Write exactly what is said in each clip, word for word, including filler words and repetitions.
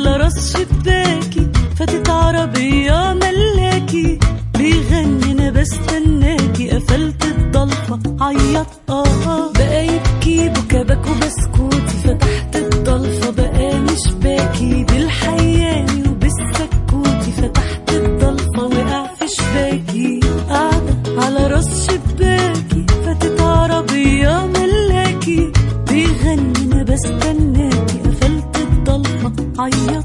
على راس شباكي فاتت عربية ملاكي بيغني انا بستناكي، قفلت الضلفة عيط اه بقى يبكي بكبك وبسكوتي، فتحت الضلفة بقى مش باكي بالحياني وبالسكوتي، فتحت الضلفة وقع في شباكي. قاعدة على راس شباكي فاتت عربية ملاكي بيغني انا بستناكي، قفلت الضلفة عيط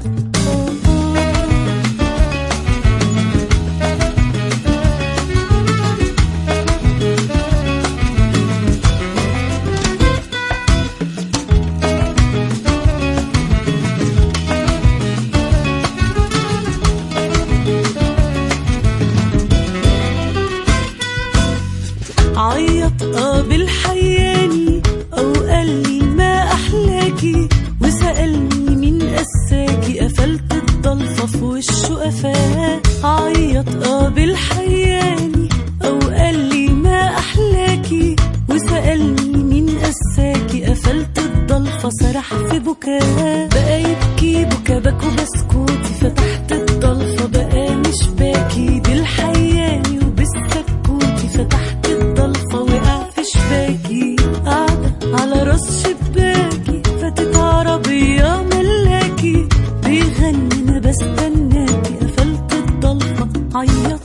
عيط اه بالحياني او قالي ما احلاكي، وسألني مين قساكي، قفلت الضلفة في وشه قفاه. عيط اه بالحياني او قالي ما احلاكي، وسألني مين قساكي، قفلت الضلفة سرح في بكاه. بقى يبكي بكبك وبسكوتي، فتحت الضلفة بقى مش باكي بالحياني وبالسكوتي، فتحت الضلفة وقع في شباكي. قاعدة على راس شباكي فاتت عربية ملاكي بيغني انا بستناكي، قفلت الضلفة عيط